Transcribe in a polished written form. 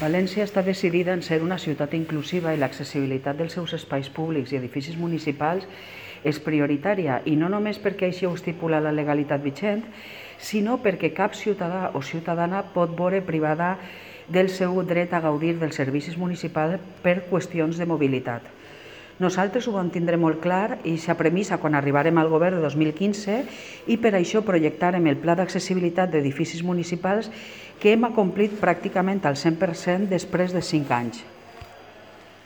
València està decidida en ser una ciutat inclusiva i l'accessibilitat dels seus espais públics i edificis municipals és prioritària, i no només perquè així ho estipula la legalitat vigent, sinó perquè cap ciutadà o ciutadana pot veure privada del seu dret a gaudir dels servicis municipals per qüestions de mobilitat. Nosaltres ho vam tindre molt clar i aquesta premissa quan arribarem al govern de 2015 i per això projectarem el Pla d'Accessibilitat d'Edificis Municipals que hem acomplit pràcticament al 100% després de 5 anys.